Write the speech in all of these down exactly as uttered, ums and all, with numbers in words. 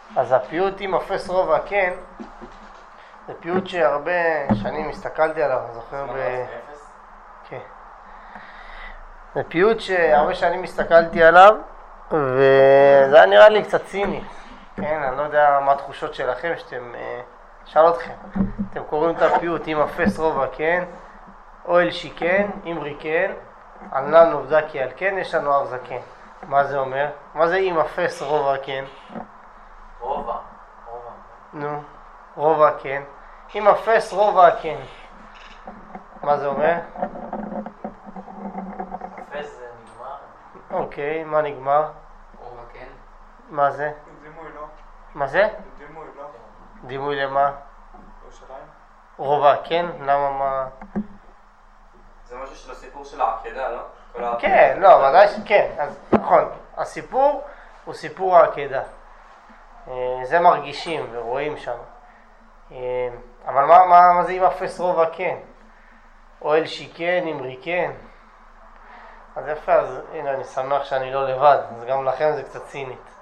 אז הפיוט עם אפס רובע כן, זה פיוט שהרבה שנים הסתכלתי עליו, אני זוכר ב... כן. זה פיוט שהרבה שנים הסתכלתי עליו, וזה היה נראה לי קצת ציני. כן, אני לא יודע מה התחושות שלכם, שאתם... שאל אתכם, אתם קוראים את הפיוט עם אפס רובע כן, אוהל שיקן, אמרי כן, ענן עובדה כי על כן, יש לנו אב זקן. מה זה אומר? מה זה עם אפס רובע כן? רובע, רובע. נו, רובע כן. עם אפס רובע כן. מה זה אומר? אפס זה נגמר. אוקיי, מה נגמר? רובע כן. מה זה? דימוי לא. מה זה? דימוי לא. דימוי למה? ירושלים. רובע כן? למה מה? זה משהו של הסיפור של העקדה, לא? כן, לא, ודאי שכן, אז נכון, הסיפור הוא סיפור העקדה. זה מרגישים ורואים שם. אבל מה, מה, מה זה עם אפס רובע כן? אוהל שיקן, אמרי כן. אז יפה, אז הנה אני שמח שאני לא לבד, אז גם לכם זה קצת צינית.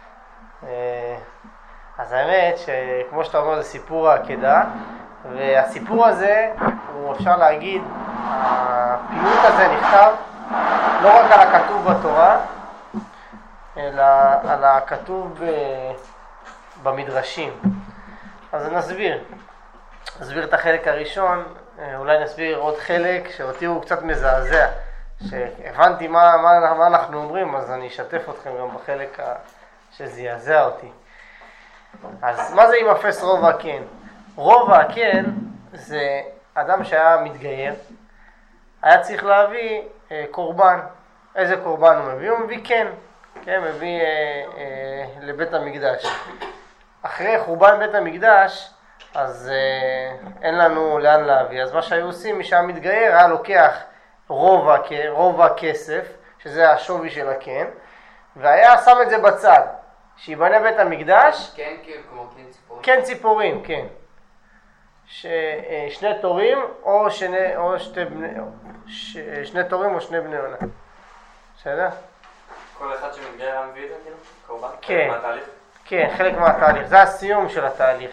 אז האמת שכמו שאתה אומר זה סיפור העקדה, והסיפור הזה הוא אפשר להגיד, הפיוט הזה נכתב לא רק על הכתוב בתורה, אלא על הכתוב במדרשים. אז נסביר. נסביר את החלק הראשון, אולי נסביר עוד חלק שאותי הוא קצת מזעזע. שהבנתי מה, מה, מה אנחנו אומרים, אז אני אשתף אתכם גם בחלק שזעזע אותי. אז מה זה עם אפס רובע כן? רובע כן זה אדם שהיה מתגייר, היה צריך להביא אה, קורבן. איזה קורבן הוא מביא? הוא מביא כן, כן, מביא אה, אה, לבית המקדש. אחרי חורבן בית המקדש, אז אה, אין לנו לאן להביא. אז מה שהיו עושים, מי שהיה מתגייר היה לוקח רובע, רובע כסף, שזה השווי של הכן, והיה שם את זה בצד, שיבנה בית המקדש. כן, כן, כמו כן ציפורים. כן ציפורים, כן. ש, שני תורים או שני, או שתי בני, ש, שני תורים או שני בני עונה. בסדר? כל אחד שמתגייר היה מביא את זה, כאילו? קורבן? כן. חלק מהתהליך? כן, חלק מהתהליך. זה הסיום של התהליך.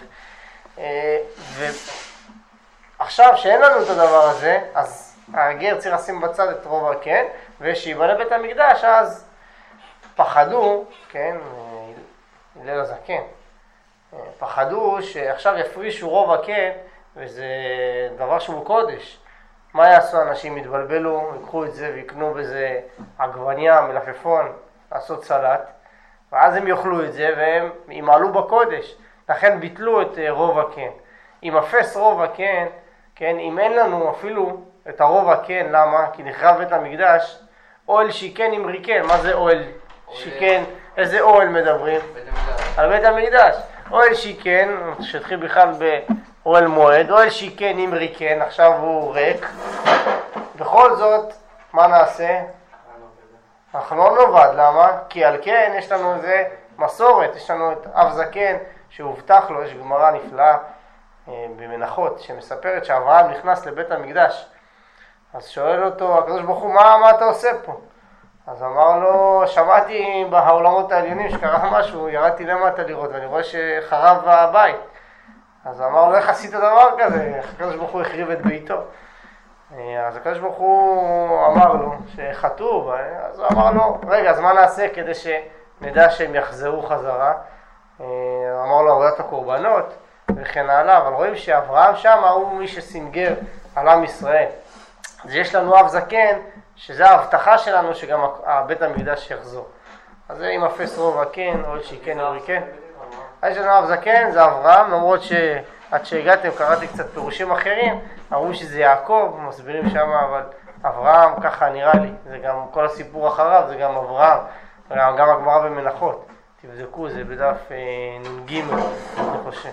ועכשיו שאין לנו את הדבר הזה, אז הגר צריך לשים בצד את רובע כן, ושיבנה בית המקדש, אז פחדו, כן, הלל הזקן, פחדו שעכשיו יפרישו רובע כן, וזה דבר שהוא קודש. מה יעשו אנשים? יתבלבלו, יקחו את זה ויקנו בזה עגבניה, מלפפון, לעשות סלט, ואז הם יאכלו את זה והם ימעלו בקודש. לכן ביטלו את רובע כן. אם אפס רובע כן, כן, אם אין לנו אפילו את הרובע כן, למה? כי נחרב בית המקדש, אוהל שיקן אמרי כן. מה זה אוהל שיקן? איזה אוהל מדברים? בית המקדש. על בית המקדש. אוהל שיקן, שהתחיל בכלל באוהל מועד, אוהל שיקן אמרי כן, עכשיו הוא ריק. בכל זאת, מה נעשה? אנחנו לא נובד, למה? כי על כן יש לנו איזה מסורת, יש לנו את אב זקן שהובטח לו, יש גמרא נפלאה במנחות שמספרת שאברהם נכנס לבית המקדש. אז שואל אותו הקדוש ברוך הוא, מה, מה אתה עושה פה? אז אמר לו, שמעתי בעולמות העליונים שקרה משהו, ירדתי למטה לראות ואני רואה שחרב הבית. אז אמר לו, איך עשית דבר כזה? הקדוש ברוך הוא החריב את ביתו. אז הקדוש ברוך הוא אמר לו שחטוב, אז הוא אמר לו, רגע, אז מה נעשה כדי שנדע שהם יחזרו חזרה? אמר לו, עבודת הקורבנות וכן הלאה, אבל רואים שאברהם שם הוא מי שסינגר על עם ישראל. אז יש לנו אב זקן, שזה ההבטחה שלנו שגם בית המקדש יחזור. אז זה עם אפס רובע כן, או שיקן אמרי כן. יש לנו אב זקן, זה אברהם, למרות שעד שהגעתם קראתי קצת פירושים אחרים, אמרו שזה יעקב, מסבירים שם, אבל אברהם ככה נראה לי, זה גם כל הסיפור אחריו, זה גם אברהם, גם הגמרא במנחות, תבדקו, זה בדף נ"ג, אני חושב,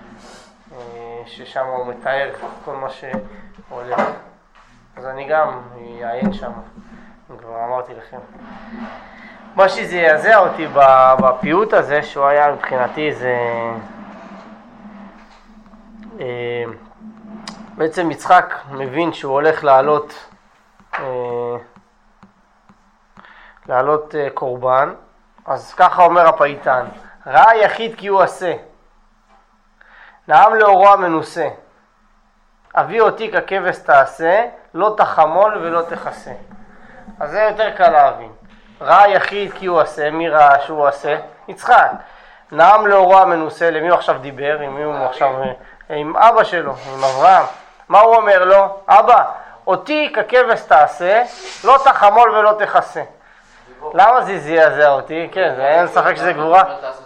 ששם הוא מתאר כל מה שהולך. אז אני גם אעיין שם, כבר אמרתי לכם. מה שזה יעזע אותי בפיוט הזה, שהוא היה מבחינתי זה... בעצם יצחק מבין שהוא הולך לעלות, לעלות קורבן, אז ככה אומר הפייטן, ראה יחיד כי הוא עשה. נעם לאורו המנוסה. אבי אותי ככבש תעשה, לא תחמול ולא תכסה. אז זה יותר קל להבין. ראה יחיד כי הוא עשה, מי ראה שהוא עשה? יצחק. נעם לאורו המנוסה, למי הוא עכשיו דיבר? עם מי הוא עכשיו? עם אבא שלו, עם אברהם. מה הוא אומר לו? אבא, אותי ככבש תעשה, לא תחמול ולא תכסה. למה זה זעזע אותי? כן, אין ספק שזה גבורה.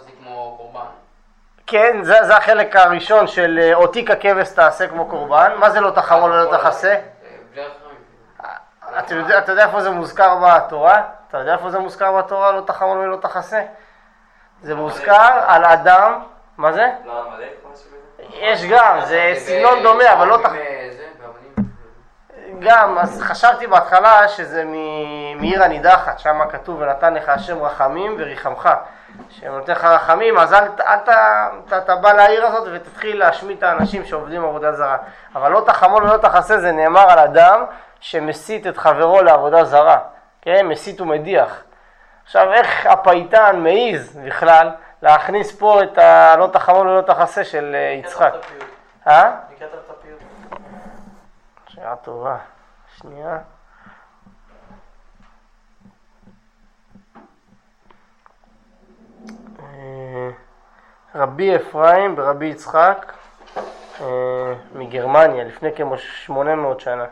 כן, זה, זה החלק הראשון של אותי ככבש תעשה כמו קורבן. מה זה לא תחמול ולא תכסה? אתה יודע, אתה יודע איפה זה מוזכר בתורה? אתה יודע איפה זה מוזכר בתורה, לא תחמול ולא תכסה? זה מוזכר על אדם, מה זה? יש גם, זה סגנון דומה, אבל לא תחמול. גם, אז חשבתי בהתחלה שזה מעיר הנידחת, שם כתוב ונתן לך השם רחמים וריחמך. שנותן לך רחמים, אז אל, אל, אתה, אתה בא לעיר הזאת ותתחיל להשמיד את האנשים שעובדים עבודה זרה. אבל לא תחמול ולא תכסה, זה נאמר על אדם שמסית את חברו לעבודה זרה. כן? מסית ומדיח. עכשיו, איך הפייטן מעיז בכלל להכניס פה את הלא תחמול ולא תכסה של יצחק? אה? נקראת את הפיוט. שאלה טובה. שנייה. רבי אפרים ברבי יצחק מגרמניה, לפני כמו שמונה מאות שנה.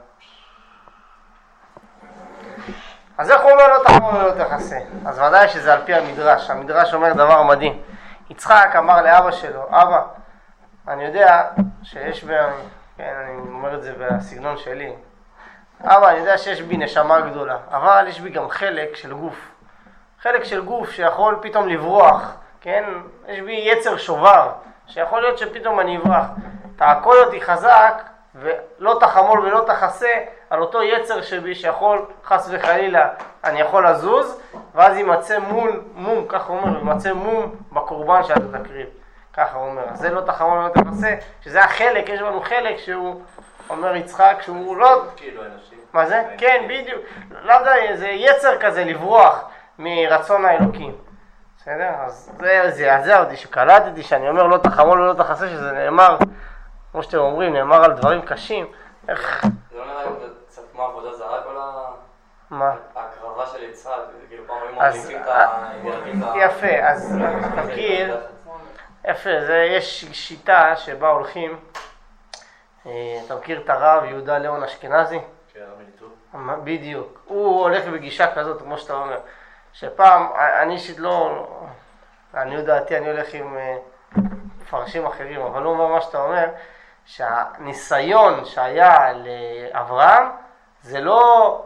אז איך הוא אומר לא תחמול ולא תכסה? אז ודאי שזה על פי המדרש. המדרש אומר דבר מדהים. יצחק אמר לאבא שלו, אבא, אני יודע שיש ב... כן, אני אומר את זה בסגנון שלי. אבא, אני יודע שיש בי נשמה גדולה, אבל יש בי גם חלק של גוף. חלק של גוף שיכול פתאום לברוח. כן, יש בי יצר שובר, שיכול להיות שפתאום אני אברח. תעקוד אותי חזק, ולא תחמול ולא תכסה על אותו יצר שבי, שיכול חס וחלילה, אני יכול לזוז, ואז יימצא מול, מום, ככה הוא אומר, יימצא מום בקורבן שאתה תקריב. ככה הוא אומר, זה לא תחמול ולא תכסה, שזה החלק, יש לנו חלק שהוא אומר יצחק, שהוא לא... כאילו אנשים. מה זה? כן, בדיוק. לא יודע, זה יצר כזה לברוח מרצון האלוקים. בסדר? אז זה זעזע אותי שקלטתי שאני אומר לא תחמול ולא תכסה, שזה נאמר, כמו שאתם אומרים, נאמר על דברים קשים. איך... זה לא נראה לי קצת כמו עבודה זרה כל ה... מה? ההקרבה של יצחק, כאילו פעם היו אז... מרגישים את ה... יפה, אז תכיר, יפה, יש שיטה שבה הולכים, אתה מכיר את הרב יהודה ליאון אשכנזי? כן, המיליטור. בדיוק, הוא הולך בגישה כזאת, כמו שאתה אומר. שפעם, אני אישית לא, אני יודעתי, אני הולך עם מפרשים אחרים, אבל הוא אומר מה שאתה אומר, שהניסיון שהיה לאברהם, זה לא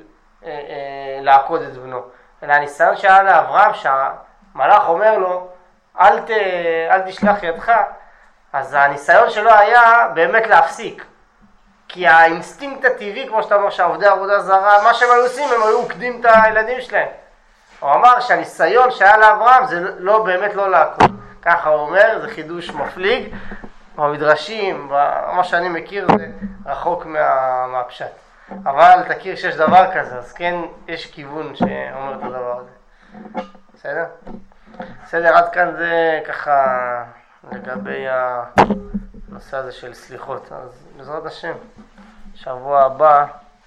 לעקוד את בנו, אלא הניסיון שהיה לאברהם, שהמלאך אומר לו, אל, ת, אל תשלח ידך, אז הניסיון שלו היה באמת להפסיק. כי האינסטינקט הטבעי, כמו שאתה אומר, שעובדי עבודה זרה, מה שהם היו עושים, הם היו עוקדים את הילדים שלהם. הוא אמר שהניסיון שהיה לאברהם זה לא באמת לא לעקוד. ככה הוא אומר, זה חידוש מפליג. במדרשים, מה שאני מכיר זה רחוק מה, מהפשט. אבל תכיר שיש דבר כזה, אז כן יש כיוון שאומר את הדבר הזה. בסדר? בסדר, עד כאן זה ככה לגבי הנושא הזה של סליחות. אז בעזרת השם, שבוע הבא,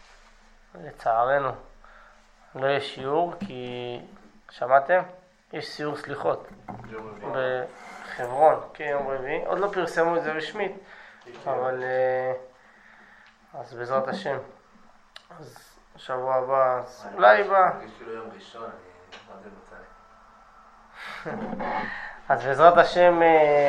לצערנו, לא יש שיעור, כי שמעתם? יש סיור סליחות בחברון, כן, יום רביעי. עוד לא פרסמו את זה רשמית, אבל אז בעזרת השם. אז שבוע הבא, אולי בא. יש כאילו יום ראשון, אני לא יודע מתי. אז בעזרת השם,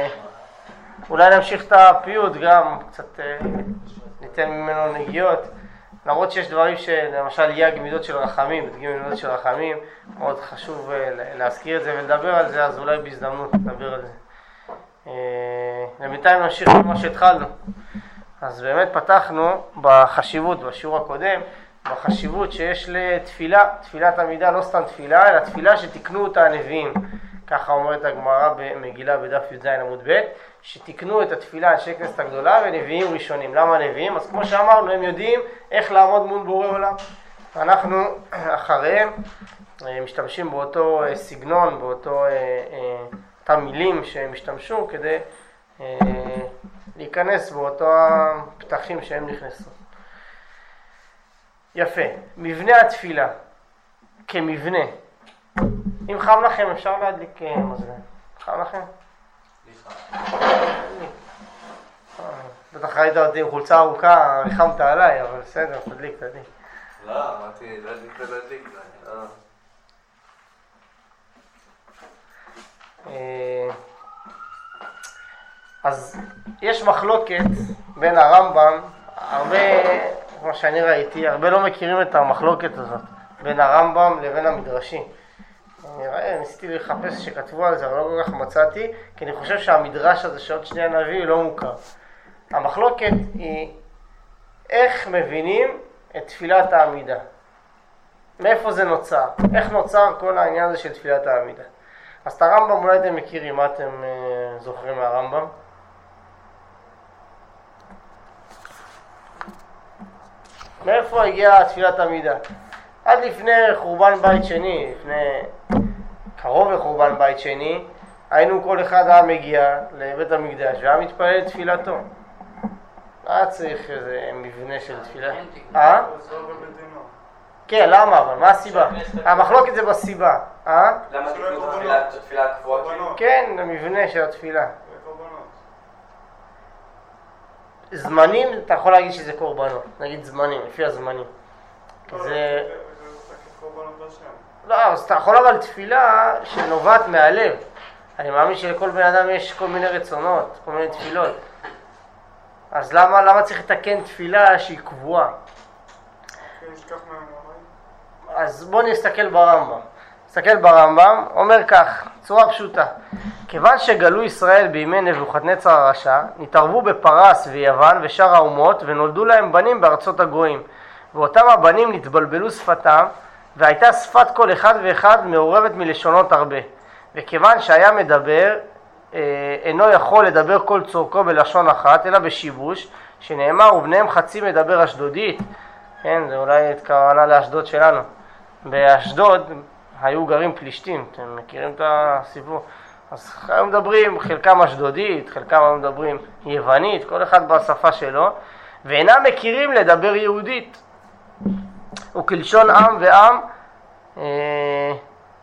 אולי נמשיך את הפיוט גם, קצת ניתן ממנו נגיעות. למרות שיש דברים שלמשל יהיה גמידות של רחמים, בדגים גמידות של רחמים, מאוד חשוב להזכיר את זה ולדבר על זה, אז אולי בהזדמנות נדבר על זה. ובינתיים נמשיך במה שהתחלנו. אז באמת פתחנו בחשיבות, בשיעור הקודם, בחשיבות שיש לתפילה, תפילת עמידה, לא סתם תפילה, אלא תפילה שתקנו אותה הנביאים. ככה אומרת הגמרא במגילה בדף י"ז עמוד ב', שתקנו את התפילה אנשי כנסת הגדולה ונביאים ראשונים. למה נביאים? אז כמו שאמרנו, הם יודעים איך לעמוד מול בורא עולם. אנחנו אחריהם משתמשים באותו סגנון, באותו אותם מילים שהם השתמשו כדי אה, להיכנס באותו הפתחים שהם נכנסו. יפה. מבנה התפילה כמבנה. אם חם לכם אפשר להדליק מזגן. חם לכם? בטח ראית אותי עם חולצה ארוכה, ריחמת עליי, אבל בסדר, תדליק, תדליק. לא, אמרתי, לא להדליק ולהדליק. אז יש מחלוקת בין הרמב"ם, הרבה, כמו שאני ראיתי, הרבה לא מכירים את המחלוקת הזאת, בין הרמב"ם לבין המדרשי. אני ראה, ניסיתי לחפש שכתבו על זה, אבל לא כל כך מצאתי, כי אני חושב שהמדרש הזה שעוד שנייה נביא לא מוכר. המחלוקת היא איך מבינים את תפילת העמידה. מאיפה זה נוצר? איך נוצר כל העניין הזה של תפילת העמידה? אז את הרמב"ם אולי אתם מכירים, מה אתם אה, זוכרים מהרמב"ם? מאיפה הגיעה תפילת העמידה? עד לפני חורבן בית שני, לפני קרוב לחורבן בית שני, היינו כל אחד היה מגיע לבית המקדש והיה מתפלל את תפילתו. היה צריך איזה מבנה של תפילה. אה? כן, למה אבל? מה הסיבה? המחלוקת זה בסיבה. אה? למה תקנו את התפילה הקבועה? כן, המבנה של התפילה. זמנים, אתה יכול להגיד שזה קורבנות. נגיד זמנים, לפי הזמנים. זה... לא, אז אתה יכול אבל תפילה שנובעת מהלב. אני מאמין שלכל בן אדם יש כל מיני רצונות, כל מיני תפילות. אז למה, למה צריך לתקן תפילה שהיא קבועה? אז בואו נסתכל ברמב"ם. נסתכל ברמב"ם, אומר כך, צורה פשוטה. כיוון שגלו ישראל בימי נבוכדנצר הרשע, נתערבו בפרס ויוון ושאר האומות, ונולדו להם בנים בארצות הגויים. ואותם הבנים נתבלבלו שפתם, והייתה שפת כל אחד ואחד מעורבת מלשונות הרבה. וכיוון שהיה מדבר, אינו יכול לדבר כל צורכו בלשון אחת, אלא בשיבוש, שנאמר, ובניהם חצי מדבר אשדודית. כן, זה אולי התכוונה לאשדוד שלנו. באשדוד היו גרים פלישתים, אתם מכירים את הסיפור? אז היו מדברים, חלקם אשדודית, חלקם היו מדברים יוונית, כל אחד בשפה שלו, ואינם מכירים לדבר יהודית. וכלשון עם ועם, אה,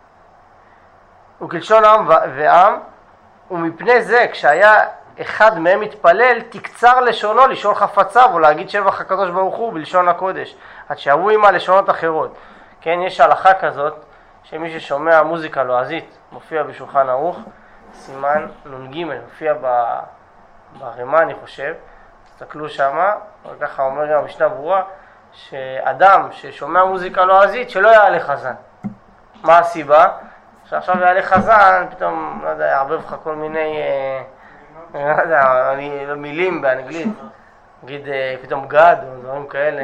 וכלשון עם ועם, ומפני זה כשהיה אחד מהם מתפלל, תקצר לשונו לשון חפציו, או להגיד שבח הקדוש ברוך הוא בלשון הקודש, עד שעברו עמה לשונות אחרות. כן, יש הלכה כזאת, שמי ששומע מוזיקה לועזית, מופיע בשולחן ערוך, סימן נ"ג, מופיע ברמה אני חושב, תסתכלו שמה, וככה אומר גם המשנה ברורה, שאדם ששומע מוזיקה לועזית שלא יעלה חזן. מה הסיבה? שעכשיו יעלה חזן, פתאום, לא יודע, יערבב לך כל מיני, לא יודע, מילים באנגלית. נגיד פתאום גד או דברים כאלה.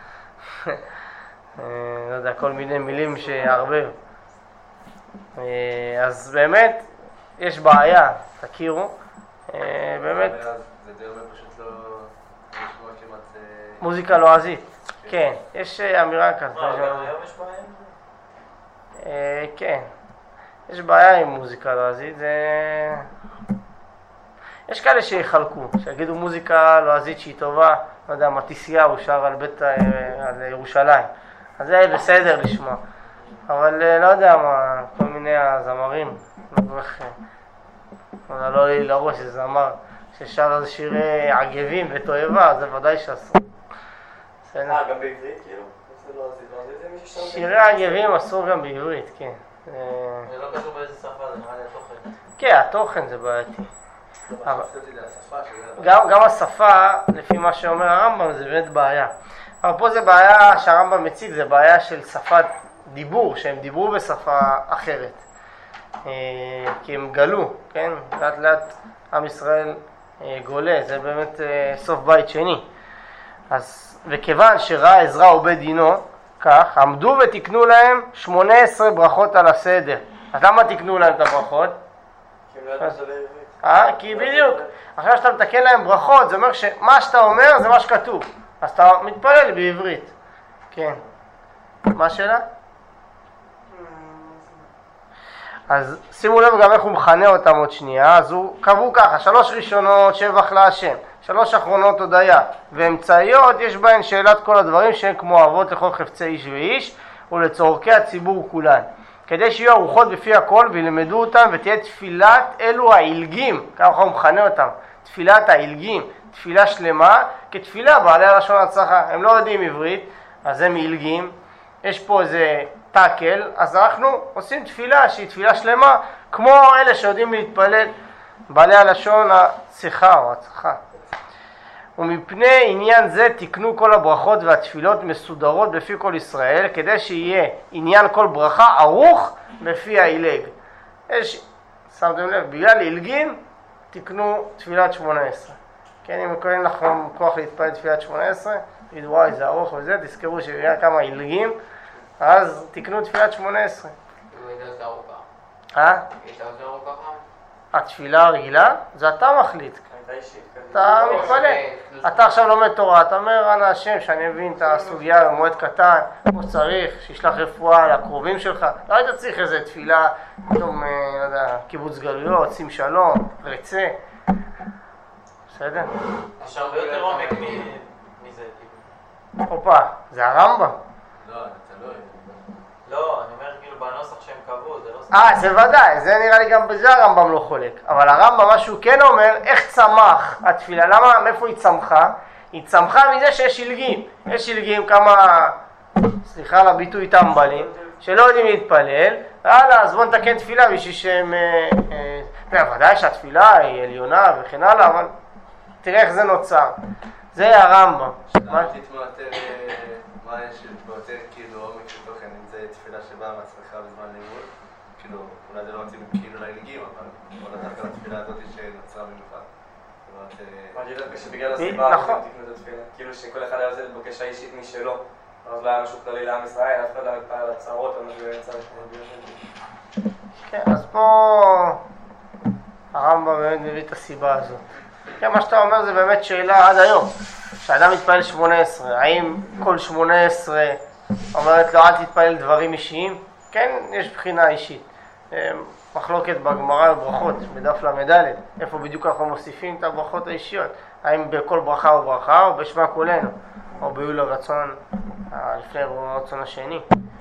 לא יודע, כל מיני מילים שיערבב. אז באמת, יש בעיה, תכירו. באמת. זה די אומר פשוט לא לשמוע כמעט... מוזיקה לועזית. כן, יש אמירה כזאת. מה, היום יש בעיה עם זה? כן, יש בעיה עם מוזיקה לועזית, זה... יש כאלה שיחלקו, שיגידו מוזיקה לועזית שהיא טובה, לא יודע, מתיסיהו שר על בית, על ירושלים, אז זה בסדר לשמוע, אבל לא יודע מה, כל מיני הזמרים, לא לי לראש איזה זמר ששר איזה שירי עגבים ותועבה, זה ודאי שאסור. אה, גם בעברית כאילו? שירי העגבים אסור גם בעברית, כן. זה לא קשור באיזה שפה, זה נראה לי התוכן. כן, התוכן זה בעייתי. גם השפה, לפי מה שאומר הרמב"ם, זה באמת בעיה. אבל פה זה בעיה שהרמב"ם מציג, זה בעיה של שפת דיבור, שהם דיברו בשפה אחרת. כי הם גלו, כן? לאט לאט עם ישראל גולה, זה באמת סוף בית שני. אז וכיוון שראה עזרא עובד דינו, כך, עמדו ותקנו להם שמונה עשרה ברכות על הסדר. אז למה תקנו להם את הברכות? כי הם לא יודעים שזה לעברית. אה? כי בדיוק. עכשיו שאתה מתקן להם ברכות, זה אומר שמה שאתה אומר זה מה שכתוב. אז אתה מתפלל בעברית. כן. מה השאלה? אז שימו לב גם איך הוא מכנה אותם עוד שנייה. אז הוא קבעו ככה, שלוש ראשונות שבח להשם, שלוש אחרונות הודיה, ואמצעיות יש בהן שאלת כל הדברים שהן כמו אבות לכל חפצי איש ואיש ולצורכי הציבור כולן, כדי שיהיו ארוחות בפי הכל וילמדו אותם, ותהיה תפילת אלו העילגים, ככה הוא מכנה אותם, תפילת העילגים, תפילה שלמה כתפילה בעלי הלשון הצלחה. הם לא יודעים עברית אז הם עילגים, יש פה איזה טאקל, אז אנחנו עושים תפילה שהיא תפילה שלמה כמו אלה שיודעים להתפלל בעלי הלשון הצחה או הצחה. ומפני עניין זה תקנו כל הברכות והתפילות מסודרות בפי כל ישראל, כדי שיהיה עניין כל ברכה ערוך בפי העילג. יש, שמתם לב, בגלל עילגים תקנו תפילת שמונה עשרה. כן, אם קוראים לכם כוח להתפלל תפילת שמונה עשרה, תגידו וואי זה ארוך וזה, תזכרו שבגלל כמה עילגים, אז תקנו תפילת שמונה עשרה. אה? התפילה הרגילה, זה אתה מחליט. אתה מתפלל. אתה עכשיו לומד תורה, אתה אומר אנא השם שאני מבין את הסוגיה במועד קטן, כמו שצריך, שישלח רפואה לקרובים שלך. לא היית צריך איזה תפילה, פתאום, לא יודע, קיבוץ גלויות, שים שלום, רצה. בסדר? יש הרבה יותר עומק מזה. הופה, זה הרמב"ם. לא, אתה לא... לא, אני אומר כאילו בנוסח שהם קבעו, זה לא... אה, זה ודאי, זה נראה לי גם בזה הרמב"ם לא חולק. אבל הרמב"ם, מה שהוא כן אומר, איך צמח התפילה, למה, מאיפה היא צמחה? היא צמחה מזה שיש שלגים. יש שלגים כמה, סליחה על הביטוי טמבלים, שלא יודעים להתפלל, והלאה, אז בוא נתקן תפילה בשביל שהם... ודאי שהתפילה היא עליונה וכן הלאה, אבל תראה איך זה נוצר. זה הרמב"ם. מה תתמודד, מה יש יותר כאילו עומק של תוכן, אם זה תפילה שבאה מעצמך בזמן לימוד, כאילו, אולי זה לא מתאים כאילו להילגים, אבל בוא נתח גם התפילה הזאת שנוצרה במיוחד. מה נראה שבגלל הסיבה הזאת תקנו את התפילה, כאילו שכל אחד היה עושה בקשה אישית משלו, אז לא היה משהו כללי לעם ישראל, אף אחד לא מתפעל על הצהרות או משהו באמצע לכם. כן, אז פה הרמב"ם באמת מביא את הסיבה הזאת. כן, מה שאתה אומר זה באמת שאלה עד היום. כשאדם מתפעל שמונה עשרה, האם כל שמונה עשרה אומרת לו אל תתפעל דברים אישיים? כן, יש בחינה אישית. מחלוקת בגמרא בברכות, בדף למד' איפה בדיוק אנחנו מוסיפים את הברכות האישיות. האם בכל ברכה או ברכה או בשמע קולנו, או ביול הרצון, לפני הרצון השני.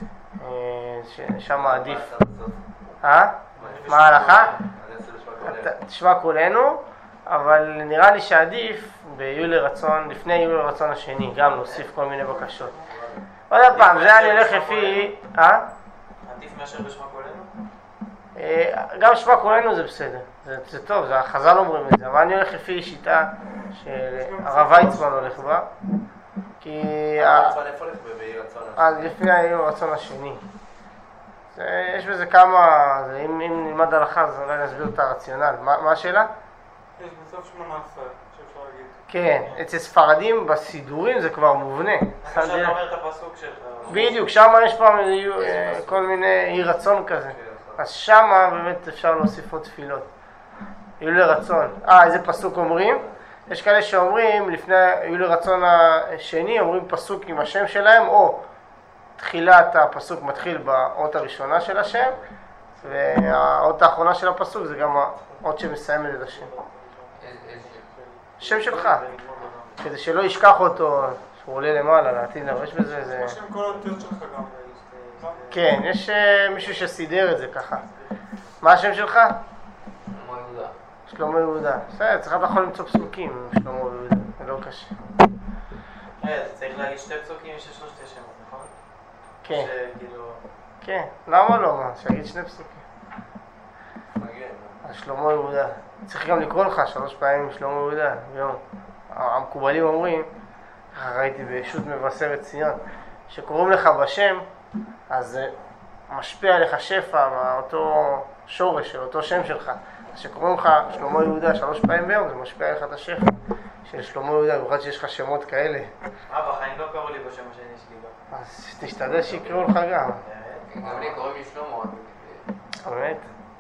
שם עדיף. אה? מה ההלכה? תשמע קולנו. אבל נראה לי שעדיף ביולי רצון, לפני יולי רצון השני, גם להוסיף כל מיני בקשות. עוד פעם, זה אני הולך לפי... אה? עדיף מאשר בשמע קולנו? גם שמע קולנו זה בסדר, זה טוב, זה החז"ל אומרים את זה, אבל אני הולך לפי שיטה שהרב ויצמן הולך בה, כי... הרב ויצמן איפה הולך ביולי רצון השני? אז לפי היולי רצון השני. יש בזה כמה... אם נלמד הלכה, אז אולי נסביר את הרציונל. מה השאלה? יש בסוף שמונה עשרה, שאפשר להגיד. כן, אצל ספרדים בסידורים זה כבר מובנה. עכשיו אתה אומר את הפסוק שלך. בדיוק, שם יש פעם כל מיני אי רצון כזה. אז שם באמת אפשר להוסיף עוד תפילות. יהיו לרצון. אה, איזה פסוק אומרים? יש כאלה שאומרים, לפני יהיו לרצון השני, אומרים פסוק עם השם שלהם, או תחילת הפסוק מתחיל באות הראשונה של השם, והאות האחרונה של הפסוק זה גם האות שמסיימת את השם. שם שלך, כדי שלא ישכח אותו, שהוא עולה למעלה, לעתיד לבוא, יש בזה איזה... השם כל האותיות שלך גם. כן, יש מישהו שסידר את זה ככה. מה השם שלך? שלמה יהודה. שלמה יהודה. בסדר, צריך אתה יכול למצוא פסוקים עם שלמה יהודה, זה לא קשה. צריך להגיד שתי פסוקים של שלושת השמות, נכון? כן. כן, למה לא? מה? שיגיד שני פסוקים. אז שלמה יהודה. צריך גם לקרוא לך שלוש פעמים שלמה יהודה ביום. המקובלים אומרים, ראיתי בישות מבשרת ציון, שקוראים לך בשם, אז זה משפיע עליך שפע מאותו שורש של אותו שם שלך. אז שקוראים לך שלמה יהודה שלוש פעמים ביום, זה משפיע עליך את השפע של שלמה יהודה, במיוחד שיש לך שמות כאלה. אה, בחיים לא קראו לי בשם השני שלי גם. אז תשתדל שיקראו לך גם. גם לי קוראים לי שלמה. באמת?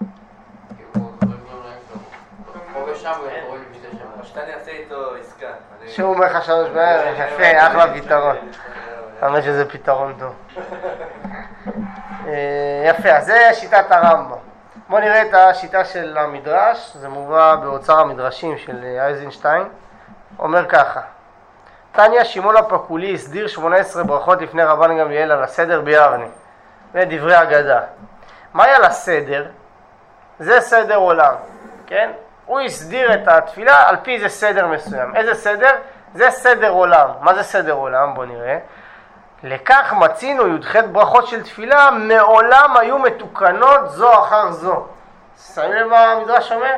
פה ושם הוא קוראים לי בשתי שמות. שאתה נעשה איתו עסקה. שהוא אומר לך שלוש בערב, יפה, אחלה פתרון. האמת שזה פתרון טוב. יפה, אז זה שיטת הרמב"ם. בואו נראה את השיטה של המדרש, זה מובא באוצר המדרשים של אייזנשטיין. אומר ככה: תניא שמעון הפקולי הסדיר שמונה עשרה ברכות לפני רבן גמליאל על הסדר ביבנה. זה דברי אגדה. מהי על הסדר? זה סדר עולם, כן? הוא הסדיר את התפילה על פי זה סדר מסוים. איזה סדר? זה סדר עולם. מה זה סדר עולם? בואו נראה. לכך מצינו י"ח ברכות של תפילה מעולם היו מתוקנות זו אחר זו. שמים לב מה המדרש אומר?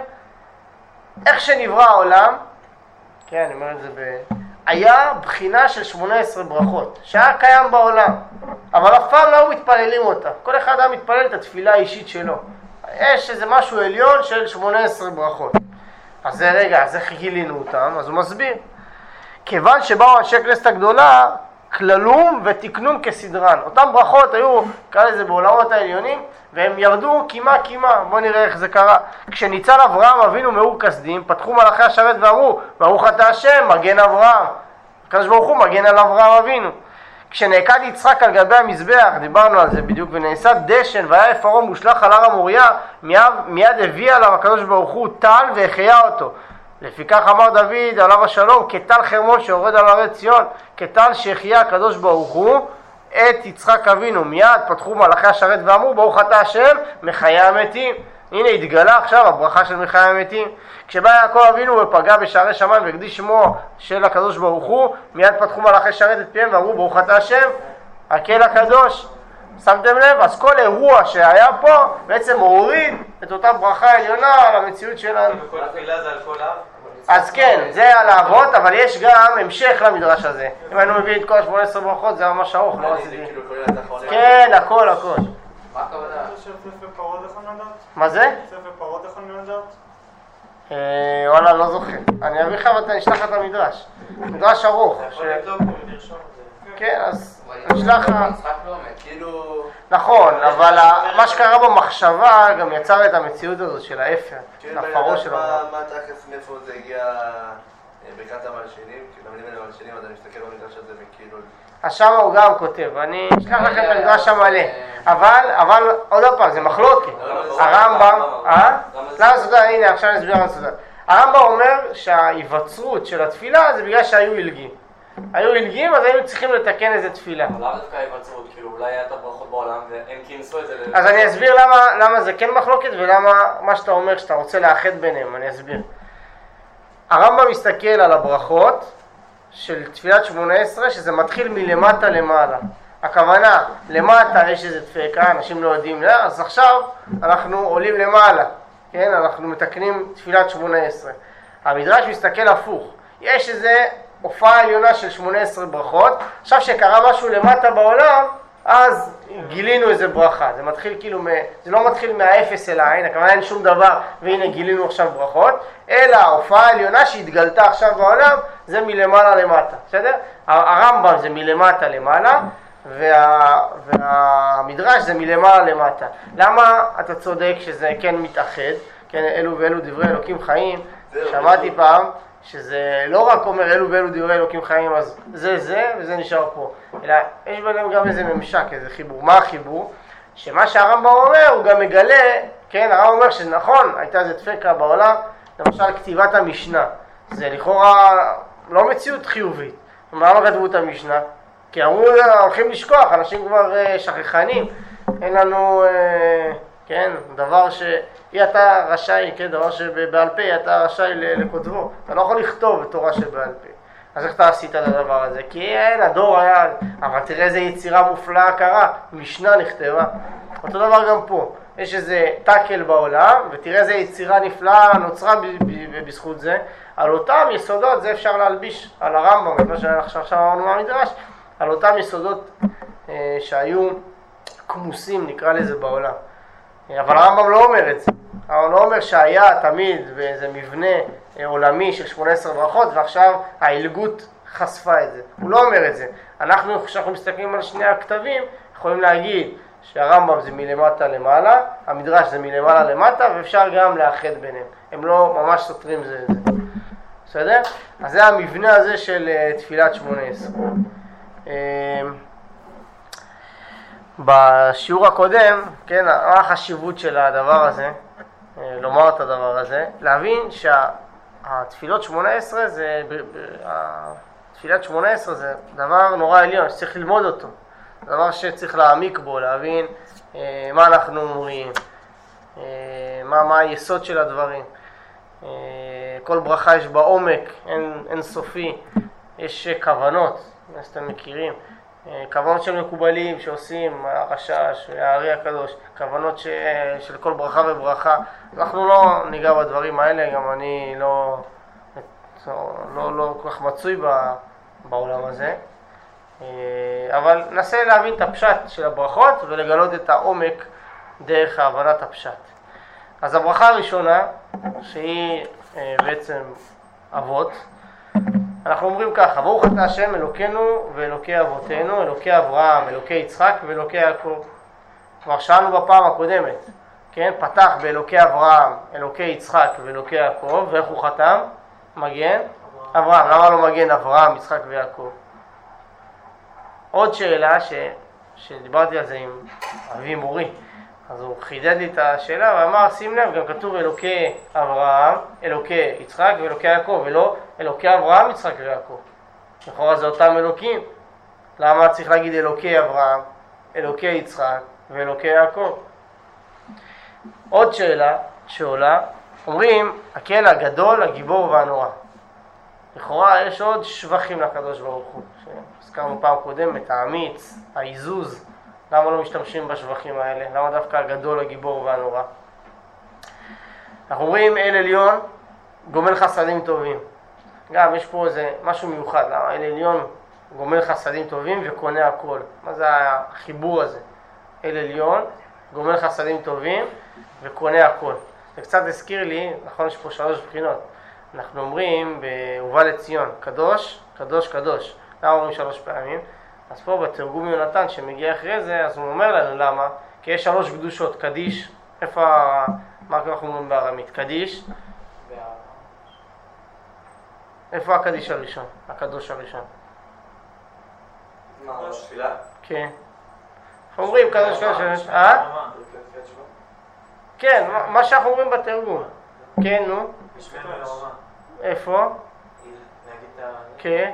איך שנברא העולם, כן, אני אומר את זה ב... היה בחינה של שמונה עשרה ברכות, שהיה קיים בעולם, אבל אף פעם לא היו מתפללים אותה. כל אחד היה מתפלל את התפילה האישית שלו. יש איזה משהו עליון של שמונה עשרה ברכות. אז זה רגע, אז איך גילינו אותם? אז הוא מסביר. כיוון שבאו אנשי כנסת הגדולה, כללום ותקנון כסדרן. אותם ברכות היו, קרא לזה בעולמות העליונים, והם ירדו קימה קימה. בואו נראה איך זה קרה. כשניצל אברהם אבינו מאור כסדים, פתחו מלאכי השרת ואמרו, ברוך אתה השם, מגן אברהם. הקדוש ברוך הוא מגן על אברהם אבינו. כשנעקד יצחק על גבי המזבח, דיברנו על זה בדיוק, ונעשה דשן והיה אפרו מושלך על הר המוריה, מיד, מיד הביא עליו הקדוש ברוך הוא טל והחיה אותו. לפיכך אמר דוד עליו השלום, כטל חרמון שיורד על הרי ציון, כטל שהחיה הקדוש ברוך הוא את יצחק אבינו. מיד פתחו מלאכי השרת ואמרו, ברוך אתה השם מחיי המתים. הנה התגלה עכשיו הברכה של מחיי המתים. כשבא יעקב אבינו ופגע בשערי שמיים והקדיש שמו של הקדוש ברוך הוא, מיד פתחו מלאכי שרת את פיהם ואמרו, ברוך אתה השם הקהל הקדוש. שמתם לב? אז כל אירוע שהיה פה בעצם הוריד את אותה ברכה העליונה על המציאות שלנו. וכל תפילה זה על כל אב? אז כן, זה על האבות, אבל יש גם המשך למדרש הזה. אם היינו מביא את כל שמונה עשרה ברכות, זה ממש ארוך, לא רציתי. כן, הכל, הכל. מה הכוונה? ספר פרות איך אני יודעת? מה זה? ספר פרות איך אני יודעת? אה, וואלה, לא זוכר. אני אביא לך ואתה נשלח את המדרש. מדרש ארוך. כן, אז נשלח לך... כאילו... נכון, אבל מה שקרה במחשבה גם יצר את המציאות הזאת של האפר. הפרעה שלו. מה תכף מאיפה זה הגיע ברכת המלשינים? כי במילים האלה המלשינים, אז אני מסתכל במדרש הזה וכאילו... אז שמה הוא גם כותב, אני אשלח לכם את המדרש המלא. אבל, אבל, עוד פעם, זה מחלוקת. הרמב"ם, אה? למה סודר? הנה, עכשיו אני אסביר למה סודר. הרמב"ם אומר שההיווצרות של התפילה זה בגלל שהיו ילגים. היו ילגים, אז היינו צריכים לתקן איזה תפילה. אבל למה דווקא ההיווצרות? כאילו, אולי היה את הברכות בעולם והם כינסו את זה... אז אני אסביר למה, למה זה כן מחלוקת ולמה מה שאתה אומר שאתה רוצה לאחד ביניהם, אני אסביר. הרמב"ם מסתכל על הברכות של תפילת שמונה עשרה, שזה מתחיל מלמטה למעלה. הכוונה, למטה יש איזה דפקה, אנשים לא יודעים, לא? אז עכשיו אנחנו עולים למעלה, כן? אנחנו מתקנים תפילת שמונה עשרה. המדרש מסתכל הפוך. יש איזה הופעה עליונה של שמונה עשרה ברכות, עכשיו שקרה משהו למטה בעולם, אז גילינו איזה ברכה. זה מתחיל כאילו, מ... זה לא מתחיל מהאפס אל העין, הכוונה אין שום דבר, והנה גילינו עכשיו ברכות, אלא ההופעה העליונה שהתגלתה עכשיו בעולם, זה מלמעלה למטה, בסדר? הרמב"ם זה מלמטה למעלה, וה... והמדרש זה מלמעלה למטה. למה אתה צודק שזה כן מתאחד? כן, אלו ואלו דברי אלוקים חיים. שמעתי פעם שזה לא רק אומר אלו ואלו דברי אלוקים חיים, אז זה זה וזה נשאר פה, אלא יש ביניהם גם איזה ממשק, איזה חיבור. מה החיבור? שמה שהרמב"ם אומר הוא גם מגלה, כן, הרמב"ם אומר שנכון, הייתה איזה דפקה בעולם, למשל כתיבת המשנה, זה לכאורה לא מציאות חיובית. למה כתבו את המשנה? כי אמרו, הולכים לשכוח, אנשים כבר שכחנים, אין לנו, כן, דבר ש... היא אתה רשאי, כן, דבר שבעל פה, אתה רשאי לכותבו. אתה לא יכול לכתוב את תורה שבעל פה. אז איך אתה עשית את הדבר הזה? כי אין, הדור היה, אבל תראה איזה יצירה מופלאה קרה, משנה נכתבה. אותו דבר גם פה. יש איזה טקל בעולם, ותראה איזה יצירה נפלאה נוצרה בזכות זה. על אותם יסודות, זה אפשר להלביש על הרמב"ם, את מה שעכשיו אמרנו מהמדרש, על אותם יסודות אה, שהיו כמוסים, נקרא לזה, בעולם. אבל הרמב"ם לא אומר את זה. הרמב"ם לא אומר שהיה תמיד באיזה מבנה עולמי של שמונה עשרה ברכות, ועכשיו ההילגות חשפה את זה. הוא לא אומר את זה. אנחנו, כשאנחנו מסתכלים על שני הכתבים, יכולים להגיד שהרמב"ם זה מלמטה למעלה, המדרש זה מלמעלה למטה, ואפשר גם לאחד ביניהם. הם לא ממש סותרים זה את זה. בסדר? אז זה המבנה הזה של תפילת שמונה עשרה. בשיעור הקודם, כן, מה החשיבות של הדבר הזה, לומר את הדבר הזה, להבין שהתפילות שמונה עשרה זה, התפילת שמונה עשרה זה דבר נורא עליון, שצריך ללמוד אותו, דבר שצריך להעמיק בו, להבין מה אנחנו אומרים, מה, מה היסוד של הדברים. כל ברכה יש בעומק, אין, אין סופי, יש כוונות, אתם מכירים, כוונות של מקובלים שעושים, הרשש, הארי הקדוש, כוונות ש... של כל ברכה וברכה. אנחנו לא ניגע בדברים האלה, גם אני לא, לא, לא, לא כל כך מצוי בעולם הזה. אבל ננסה להבין את הפשט של הברכות ולגלות את העומק דרך הבנת הפשט. אז הברכה הראשונה, שהיא בעצם אבות, אנחנו אומרים ככה, ברוך אתה השם אלוקינו ואלוקי אבותינו, אלוקי אברהם, אלוקי יצחק ואלוקי יעקב. כבר שאלנו בפעם הקודמת, כן? פתח באלוקי אברהם, אלוקי יצחק ואלוקי יעקב, ואיך הוא חתם? מגן? אברהם. למה לא מגן אברהם, יצחק ויעקב? עוד שאלה ש... שדיברתי על זה עם אבי מורי, אז הוא חידד לי את השאלה ואמר, שים לב, גם כתוב אלוקי אברהם, אלוקי יצחק ואלוקי יעקב, ולא אלוקי אברהם, יצחק ויעקב. לכאורה זה אותם אלוקים. למה צריך להגיד אלוקי אברהם, אלוקי יצחק ואלוקי יעקב? עוד שאלה שעולה, אומרים, הקהל הגדול, הגיבור והנורא. לכאורה יש עוד שבחים לקדוש ברוך הוא, שהזכרנו פעם קודמת, האמיץ, העיזוז. למה לא משתמשים בשבחים האלה? למה דווקא הגדול, הגיבור והנורא? אנחנו אומרים אל עליון, גומל חסדים טובים. גם יש פה איזה משהו מיוחד, למה אל עליון גומל חסדים טובים וקונה הכל. מה זה החיבור הזה? אל עליון, גומל חסדים טובים וקונה הכל. זה קצת הזכיר לי, נכון, יש פה שלוש בחינות. אנחנו אומרים בהובא לציון, קדוש, קדוש, קדוש. למה אומרים שלוש פעמים? אז פה בתרגום יונתן שמגיע אחרי זה, אז הוא אומר לנו למה, כי יש שלוש קדושות, קדיש, איפה, מה אנחנו אומרים בארמית? קדיש? איפה הקדיש הראשון? הקדוש הראשון? מה, תפילה? כן. אנחנו אומרים קדוש קדוש, אה? כן, מה שאנחנו אומרים בתרגום. כן, נו. איפה? כן.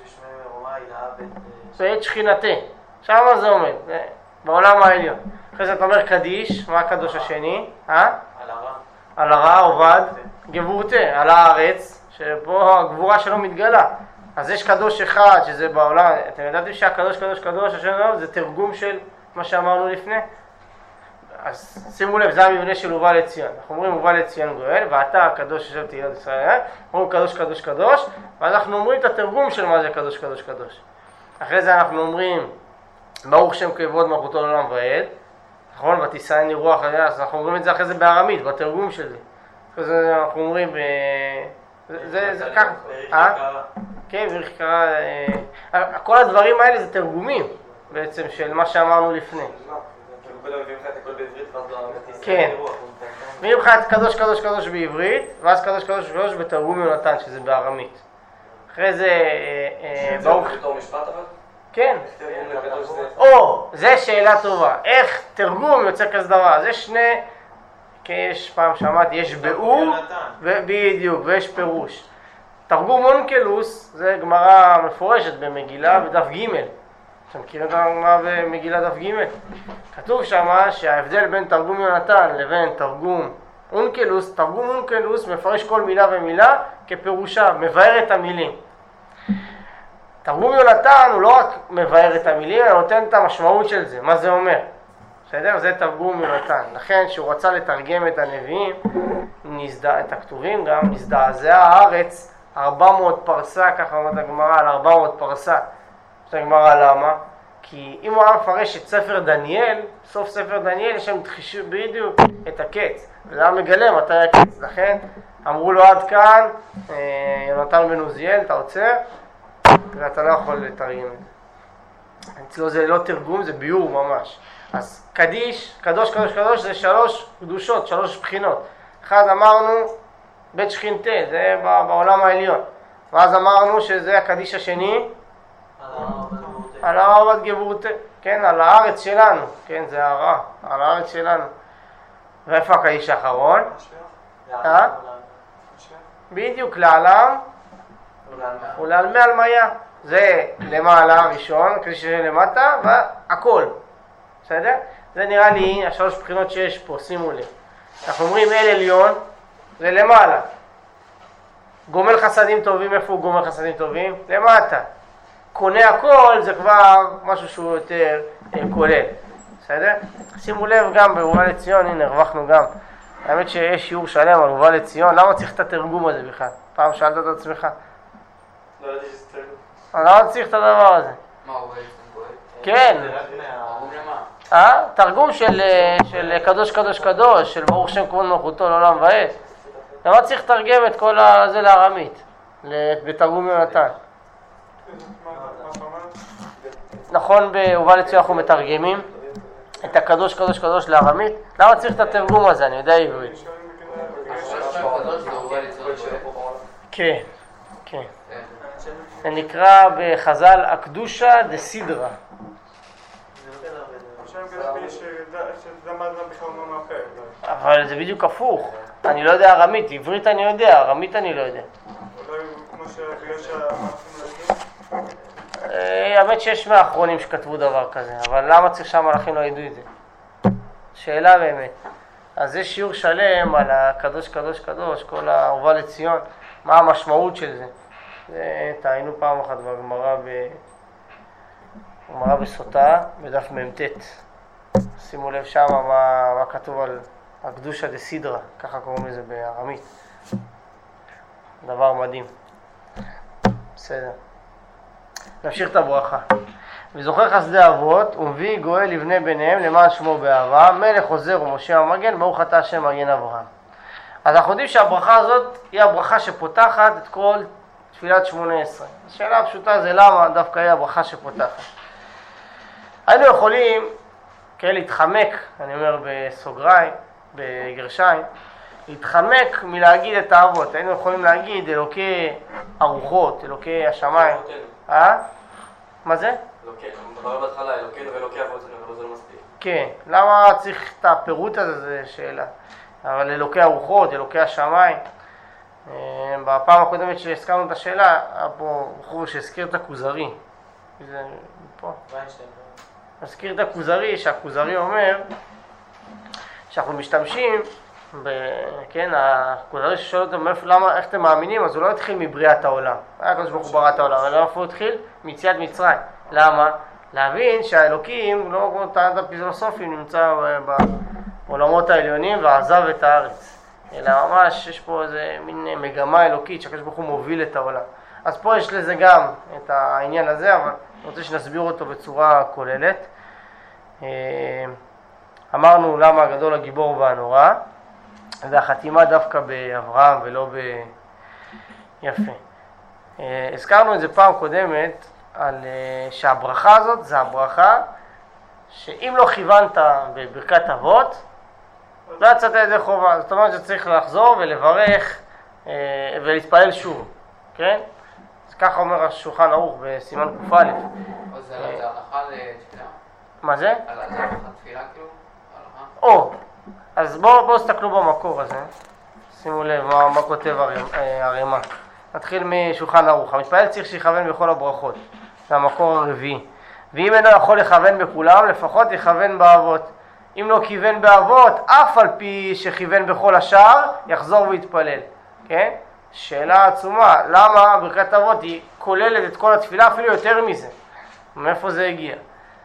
בעת שכינתה, שם זה עומד, בעולם העליון. אחרי זה אתה אומר קדיש, מה הקדוש השני? אה? על הרע. על הרע עובד גבורתה, על הארץ, שפה הגבורה שלו מתגלה. אז יש קדוש אחד שזה בעולם, אתם ידעתם שהקדוש קדוש קדוש השם זה תרגום של מה שאמרנו לפני? אז שימו לב, זה המבנה של הובא לציון. אנחנו אומרים הובא לציון גואל, ואתה הקדוש יושב תהילת ישראל, אומרים קדוש קדוש קדוש, ואז אנחנו אומרים את התרגום של מה זה קדוש קדוש קדוש. אחרי זה אנחנו אומרים ברוך שם כבוד מלכותו לעולם ועד, נכון? ותישאני רוח, אז אנחנו אומרים את זה אחרי זה בארמית, בתרגום של זה. אחרי זה אנחנו אומרים, זה, זה כך, אה? כן, בריך קרא, כל הדברים האלה זה תרגומים בעצם של מה שאמרנו לפני. כן, מביאים לך את קדוש קדוש קדוש בעברית, ואז קדוש קדוש קדוש בתרגום יונתן, שזה בארמית. אחרי זה ברוך... זה בתור משפט אבל? כן. או, זה שאלה טובה. איך תרגום יוצא כזה דבר? אז יש שני, יש פעם שמעתי, יש באור, בדיוק, ויש פירוש. תרגום אונקלוס, זה גמרא מפורשת במגילה בדף ג'. אתם מכירים את הגמרא במגילה דף ג'? כתוב שם שההבדל בין תרגום יונתן לבין תרגום אונקלוס, תרגום אונקלוס מפרש כל מילה ומילה כפירושה, מבאר את המילים. תרגום יונתן הוא לא רק מבאר את המילים, אלא נותן את המשמעות של זה, מה זה אומר. בסדר? זה תרגום יונתן. לכן שהוא רצה לתרגם את הנביאים, נזדע, את הכתובים גם, נזדעזעה הארץ ארבע מאות פרסה, ככה אומרת הגמרא על ארבע מאות פרסה. זאת הגמרא למה? כי אם הוא היה מפרש את ספר דניאל, סוף ספר דניאל יש שם תחישו בדיוק את הקץ. וזה היה מגלה מתי הקץ. לכן אמרו לו עד כאן, יונתן בן עוזיאל, אתה עוצר, ואתה לא יכול לתרגם את זה. אצלו זה לא תרגום, זה ביור ממש. אז קדיש, קדוש קדוש קדוש, זה שלוש קדושות, שלוש בחינות. אחד אמרנו בית שכינתה, זה בעולם העליון. ואז אמרנו שזה הקדיש השני, על הרבת גבורתה, כן, על הארץ שלנו, כן, זה הרע, על הארץ שלנו. ואיפה הקדיש האחרון? אה? בדיוק, לעלם ולעלמי עלמיה. זה למעלה הראשון, קדיש למטה, והכל. בסדר? זה נראה לי השלוש בחינות שיש פה, שימו לב. אנחנו אומרים אל עליון, זה למעלה. גומל חסדים טובים, איפה הוא גומל חסדים טובים? למטה. קונה הכל זה כבר משהו שהוא יותר אה, כולל. בסדר? שימו לב גם באובה לציון, הנה הרווחנו גם. האמת שיש שיעור שלם על אובה לציון, למה צריך את התרגום הזה בכלל? פעם שאלת את עצמך? לא יודעת שזה תרגום. למה צריך את הדבר הזה? מה אובה לציון כהן? כן. תרגום למה? אה? תרגום של, של קדוש קדוש קדוש, של ברוך שם כבוד מלכותו לעולם ועד. למה צריך לתרגם את כל זה לארמית? בתרגום יונתן. נכון, באובה לציון אנחנו מתרגמים את הקדוש קדוש קדוש לארמית. למה צריך את התרגום הזה? אני יודע עברית. כן, כן. זה נקרא בחז"ל הקדושה דסידרה. אבל זה בדיוק הפוך. אני לא יודע ארמית, עברית אני יודע, ארמית אני לא יודע. האמת שיש מהאחרונים שכתבו דבר כזה, אבל למה צריך שהמלאכים לא ידעו את זה? שאלה באמת. אז זה שיעור שלם על הקדוש קדוש קדוש, כל האהובה לציון, מה המשמעות של זה. זה טעינו פעם אחת בגמרא ב... גמרא בסוטה, בדף מ"ט. שימו לב שם מה, מה כתוב על הקדושה דסידרה, ככה קוראים לזה בארמית. דבר מדהים. בסדר. נמשיך את הברכה. וזוכר חסדי אבות, ומביא גואל לבני ביניהם למען שמו באהבה, מלך עוזר ומשה המגן, ברוך אתה השם מגן אברהם. אז אנחנו יודעים שהברכה הזאת היא הברכה שפותחת את כל תפילת שמונה עשרה. השאלה הפשוטה זה למה דווקא היא הברכה שפותחת. היינו יכולים, כן, להתחמק, אני אומר בסוגריים, בגרשיים, להתחמק מלהגיד את האבות. היינו יכולים להגיד אלוקי ארוחות, אלוקי השמיים. אה? מה זה? אלוקי, מדבר בהתחלה, אלוקינו ואלוקי אבותינו, אבל זה לא מספיק. כן, למה צריך את הפירוט הזה, זה שאלה. אבל אלוקי ארוחות, אלוקי השמיים. בפעם הקודמת שהזכרנו את השאלה, היה פה בחור שהזכיר את הכוזרי. זה פה. הזכיר את הכוזרי, שהכוזרי אומר שאנחנו משתמשים, ב... כן, הכוזרי ששואל אותם למה, איך אתם מאמינים, אז הוא לא התחיל מבריאת העולם. היה הקדוש ברוך הוא ברא את העולם, אבל איפה הוא התחיל? מיציאת מצרים. למה? להבין שהאלוקים, לא כמו טענת הפילוסופים, נמצא בעולמות העליונים ועזב את הארץ. אלא ממש יש פה איזה מין מגמה אלוקית שהקדוש ברוך הוא מוביל את העולם. אז פה יש לזה גם את העניין הזה, אבל אני רוצה שנסביר אותו בצורה כוללת. אמרנו למה הגדול הגיבור והנורא, והחתימה דווקא באברהם ולא ב... יפה. הזכרנו את זה פעם קודמת, על שהברכה הזאת זה הברכה שאם לא כיוונת בברכת אבות, לא יצאת ידי חובה. זאת אומרת שצריך לחזור ולברך ולהתפלל שוב, כן? אז ככה אומר השולחן ערוך בסימן ק"א. זה הלכה לתפילה? מה זה? על הלכה תפילה כאילו? או, אז בואו בוא תסתכלו במקור הזה. שימו לב מה, מה כותב הרמ"א. נתחיל משולחן ערוך. המתפלל צריך שיכוון בכל הברכות. זה המקור הרביעי. ואם אינו יכול לכוון בכולם, לפחות יכוון באבות. אם לא כיוון באבות, אף על פי שכיוון בכל השאר, יחזור ויתפלל. כן? שאלה עצומה. למה ברכת אבות היא כוללת את כל התפילה, אפילו יותר מזה? מאיפה זה הגיע?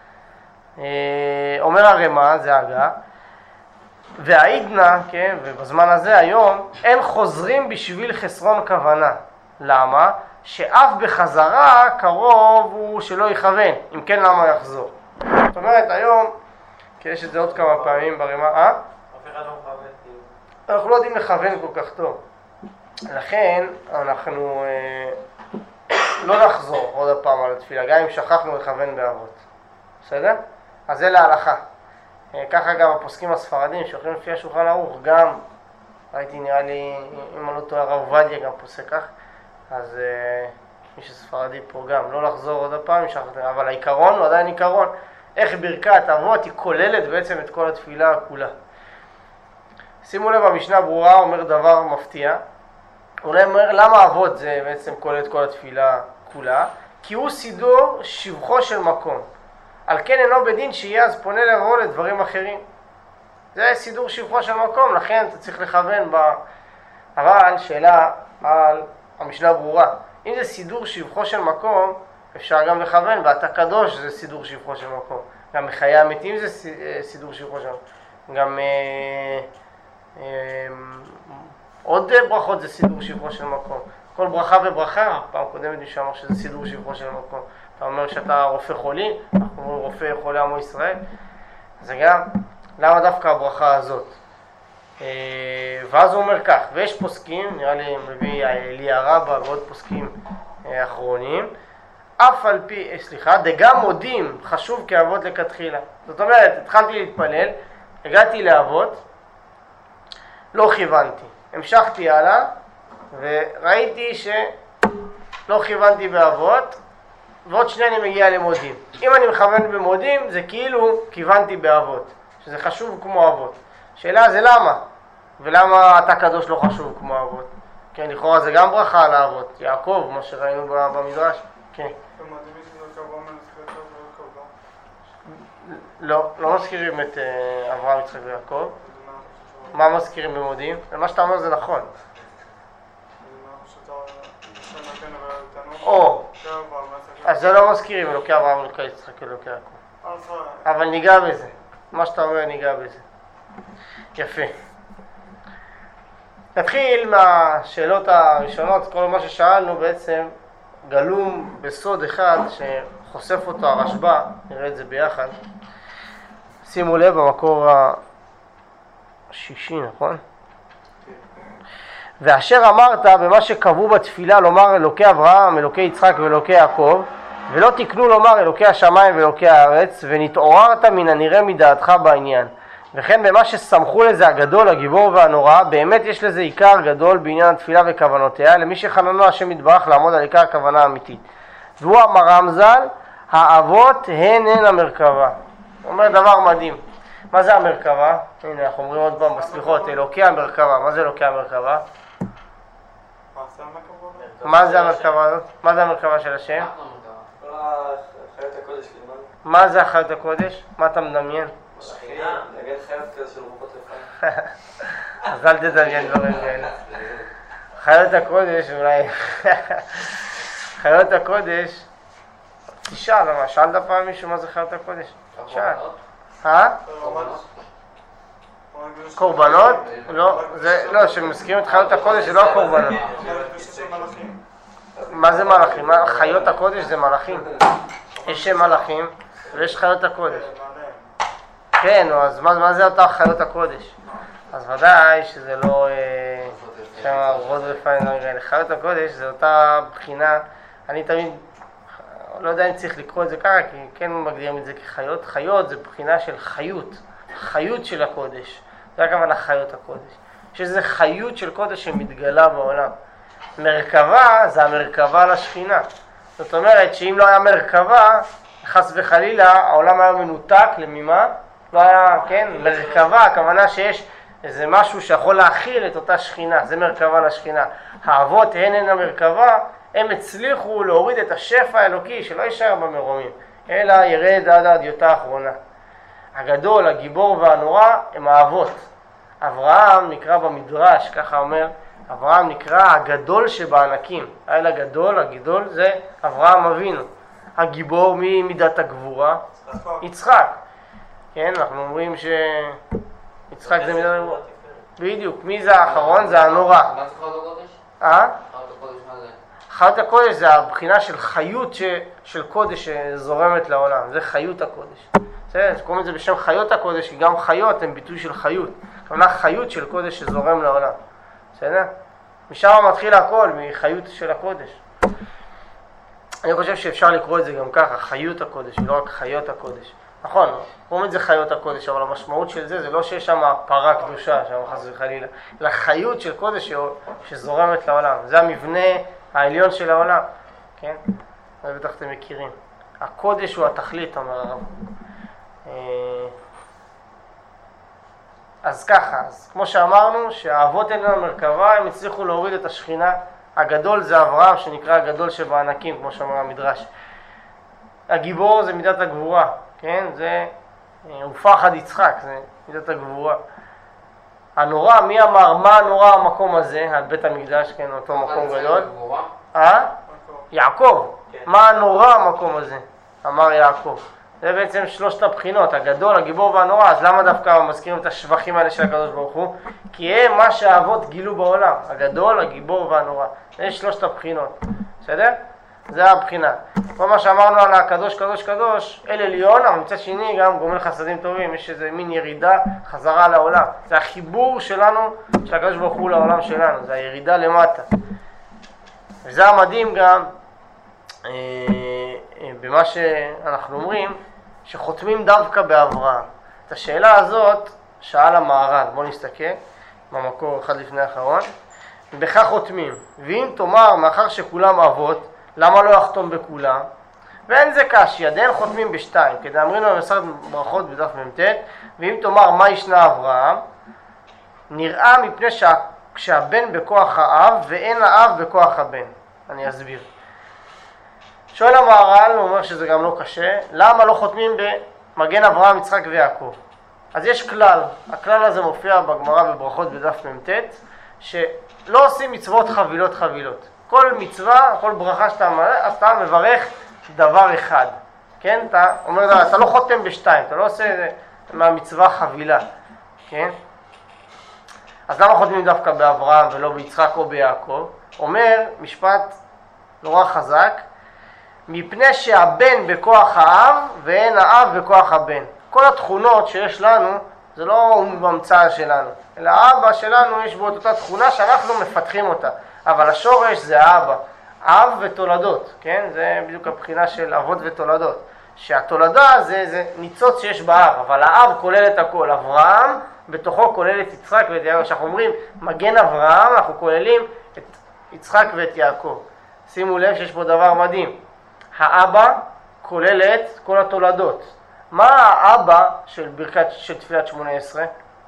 אומר הרמ"א, זה הגה, והעידנה, כן, ובזמן הזה היום, אין חוזרים בשביל חסרון כוונה. למה? שאף בחזרה קרוב הוא שלא יכוון, אם כן למה יחזור. זאת אומרת, היום, כי יש את זה עוד כמה פעמים ברמ"א, אה? אף אחד לא מכוון. אנחנו לא יודעים לכוון כל כך טוב. לכן, אנחנו אה, לא נחזור עוד הפעם על התפילה, גם אם שכחנו לכוון באבות. בסדר? אז זה להלכה. ככה גם הפוסקים הספרדים שהולכים לפי השולחן ערוך, גם, ראיתי נראה לי, אם אני לא טועה, הרב עובדיה גם פוסק כך, אז מי שספרדי פה גם, לא לחזור עוד הפעם, אבל העיקרון הוא עדיין עיקרון. איך ברכת אבות היא כוללת בעצם את כל התפילה כולה. שימו לב, המשנה ברורה אומר דבר מפתיע. הוא אומר למה אבות זה בעצם כולל את כל התפילה כולה? כי הוא סידור שבחו של מקום. על כן אינו בדין שיהיה אז פונה לבוא לדברים אחרים. זה סידור שבחו של מקום, לכן אתה צריך לכוון ב... אבל שאלה על המשנה ברורה. אם זה סידור שבחו של מקום, אפשר גם לכוון, ואתה קדוש זה סידור שבחו של מקום. גם מחיי המתים זה סידור שבחו של מקום. גם אה, אה, עוד ברכות זה סידור שבחו של מקום. כל ברכה וברכה, פעם קודמת מישהו אמר שזה סידור שבחו של מקום. אתה אומר שאתה רופא חולים, אנחנו אומרים רופא חולי עמו ישראל. זה גם, למה דווקא הברכה הזאת? ואז הוא אומר כך, ויש פוסקים, נראה לי מביא אליה רבא ועוד פוסקים אחרונים, אף על פי, סליחה, דגם מודים חשוב כאבות לכתחילה. זאת אומרת, התחלתי להתפלל, הגעתי לאבות, לא כיוונתי. המשכתי הלאה, וראיתי שלא כיוונתי באבות, ועוד שני אני מגיע למודים. אם אני מכוון במודים, זה כאילו כיוונתי באבות, שזה חשוב כמו אבות. שאלה זה למה? ולמה אתה קדוש לא חשוב כמו אבות? כן, לכאורה זה גם ברכה על האבות. יעקב, מה שראינו במדרש. כן. לא, לא מזכירים את אברהם, יצחק ויעקב. מה מזכירים במודים? מה שאתה אומר זה נכון. או, אז זה לא מזכירים אלוקי אברהם, אלוקי יצחק, אלוקי יעקב. אבל ניגע בזה. מה שאתה אומר ניגע בזה. יפה. נתחיל מהשאלות הראשונות. כל מה ששאלנו בעצם גלום בסוד אחד שחושף אותו הרשב"א, נראה את זה ביחד. שימו לב במקור השישי, נכון? ואשר אמרת במה שקבעו בתפילה לומר אלוקי אברהם, אלוקי יצחק ואלוקי יעקב, ולא תקנו לומר אלוקי השמיים ואלוקי הארץ, ונתעוררת מן הנראה מדעתך בעניין. וכן במה שסמכו לזה הגדול, הגיבור והנורא, באמת יש לזה עיקר גדול בעניין התפילה וכוונותיה, למי שחננו השם יתברך לעמוד על עיקר הכוונה האמיתית. והוא אמרם ז"ל, האבות הן הן המרכבה. הוא אומר דבר מדהים. מה זה המרכבה? הנה, אנחנו אומרים עוד פעם בסליחות, אלוקי המרכבה. מה זה אלוקי המרכבה? מה זה המרכבה הזאת? מה זה המרכבה של השם? כל החיות הקודש כלמד. מה זה החיות הקודש? מה אתה מדמיין? שכינה, נגד חיות כזה של רוחות לפעמים. אז אל תדמיין דברים כאלה. חיות הקודש אולי... חיות הקודש... תשאל, מה, שאלת פעם מישהו מה זה חיות הקודש? שאל. אה? קורבנות? לא, זה, לא, שמזכירים את חיות הקודש זה לא הקורבנות. מה זה מלאכים? חיות הקודש זה מלאכים. יש שם מלאכים ויש חיות הקודש. כן, אז מה, מה זה אותה חיות הקודש? אז ודאי שזה לא... שם רוד רפאים נראה. חיות הקודש זה אותה בחינה, אני תמיד לא יודע אם צריך לקרוא את זה ככה, כי כן מגדירים את זה כחיות. חיות זה בחינה של חיות, חיות של הקודש. זה הכוונה חיות הקודש. שזה חיות של קודש שמתגלה בעולם. מרכבה זה המרכבה לשכינה. זאת אומרת שאם לא היה מרכבה, חס וחלילה, העולם היה מנותק למימה. לא היה, כן, מרכבה, הכוונה שיש איזה משהו שיכול להכיל את אותה שכינה. זה מרכבה לשכינה. האבות הן הן המרכבה, הם הצליחו להוריד את השפע האלוקי שלא יישאר במרומים, אלא ירד עד הדיוטה האחרונה. הגדול, הגיבור והנורא הם האבות. אברהם נקרא במדרש, ככה אומר, אברהם נקרא הגדול שבענקים. האל הגדול, הגדול זה אברהם אבינו. הגיבור ממידת הגבורה? יצחק. כן, אנחנו אומרים שיצחק זה מידת הגבורה. בדיוק, מי זה האחרון? זה הנורא. מה זה חיות הקודש? אה? חיות הקודש מה זה? חיות הקודש זה הבחינה של חיות ש... של קודש שזורמת לעולם. זה חיות הקודש. זה, קוראים את זה בשם חיות הקודש, כי גם חיות הן ביטוי של חיות. כלומר חיות של קודש שזורם לעולם. בסדר? משם מתחיל הכל, מחיות של הקודש. אני חושב שאפשר לקרוא את זה גם ככה, חיות הקודש, לא רק חיות הקודש. נכון, קוראים את זה חיות הקודש, אבל המשמעות של זה זה לא שיש שם פרה קדושה, שם חס וחלילה, אלא חיות של קודש שזורמת לעולם. זה המבנה העליון של העולם. כן? זה בטח אתם מכירים. הקודש הוא התכלית, אומר הרב. אז ככה, אז כמו שאמרנו, שהאבות אין לנו מרכבה, הם הצליחו להוריד את השכינה. הגדול זה אברהם, שנקרא הגדול שבענקים, כמו שאומר המדרש. הגיבור זה מידת הגבורה, כן? זה ופחד יצחק, זה מידת הגבורה. הנורא, מי אמר מה הנורא המקום הזה, על בית המקדש, כן, אותו מקום גדול? אה? יעקב. מה הנורא המקום הזה? אמר יעקב. זה בעצם שלושת הבחינות, הגדול, הגיבור והנורא. אז למה דווקא מזכירים את השבחים האלה של הקדוש ברוך הוא? כי הם מה שהאבות גילו בעולם, הגדול, הגיבור והנורא. זה שלושת הבחינות, בסדר? זה הבחינה. כל מה שאמרנו על הקדוש, קדוש, קדוש, אל עליון, אבל מצד שני גם גומל חסדים טובים, יש איזה מין ירידה, חזרה לעולם. זה החיבור שלנו, של הקדוש ברוך הוא לעולם שלנו, זה הירידה למטה. וזה המדהים גם, אה, אה, במה שאנחנו אומרים, שחותמים דווקא באברהם. את השאלה הזאת שאל המהר"ל, בואו נסתכל, במקור אחד לפני האחרון, בכך חותמים, ואם תאמר, מאחר שכולם אבות, למה לא יחתום בכולם? ואין זה קשי, עדיין חותמים בשתיים, כדי אמרינו במסכת ברכות בדף מ"ט, ואם תאמר מה ישנה אברהם, נראה מפני שהבן בכוח האב ואין האב בכוח הבן. אני אסביר. שואל המהר"ל, הוא אומר שזה גם לא קשה, למה לא חותמים במגן אברהם, יצחק ויעקב? אז יש כלל, הכלל הזה מופיע בגמרא בברכות בדף מ"ט, שלא עושים מצוות חבילות חבילות. כל מצווה, כל ברכה שאתה מלא, אתה מברך דבר אחד. כן? אתה אומר, אתה לא חותם בשתיים, אתה לא עושה מהמצווה חבילה. כן? אז למה חותמים דווקא באברהם ולא ביצחק או ביעקב? אומר משפט נורא חזק, מפני שהבן בכוח האב ואין האב בכוח הבן. כל התכונות שיש לנו, זה לא במצאה שלנו, אלא האבא שלנו יש בו את אותה תכונה שאנחנו מפתחים אותה. אבל השורש זה האבא, אב ותולדות, כן? זה בדיוק הבחינה של אבות ותולדות. שהתולדה זה, זה ניצוץ שיש באב, אבל האב כולל את הכל. אברהם בתוכו כולל את יצחק ואת יעקב. כשאנחנו אומרים מגן אברהם, אנחנו כוללים את יצחק ואת יעקב. שימו לב שיש פה דבר מדהים. האבא כולל את כל התולדות. מה האבא של ברכת של תפילת שמונה עשרה?